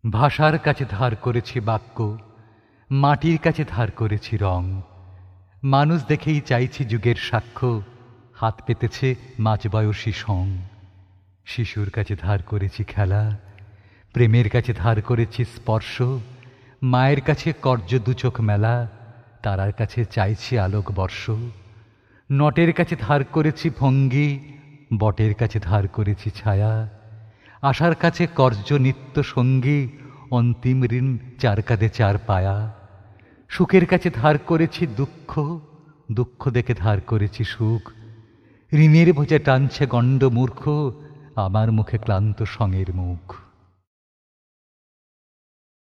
ভাষার কাছে ধার করেছি বাক্য, মাটির কাছে ধার করেছি রং। মানুষ দেখেই চাইছি যুগের সাক্ষ্য, হাত পেতেছে মাঝবয়সী সং। শিশুর কাছে ধার করেছি খেলা, প্রেমের কাছে ধার করেছি স্পর্শ। মায়ের কাছে কর্য দুচোখ মেলা, তারার কাছে চাইছি আলোক বর্ষ। নটের কাছে ধার করেছি ভঙ্গি, বটের কাছে ধার করেছি ছায়া। আশার কাছে কর্য নিত্য সঙ্গী, অন্তিম ঋণ চার কাঁধে চার পায়া। সুখের কাছে ধার করেছি দুঃখ, দুঃখ দেখে ধার করেছি সুখ। ঋণের বোঝা টানছে গণ্ড মূর্খ, আমার মুখে ক্লান্ত সঙের মুখ।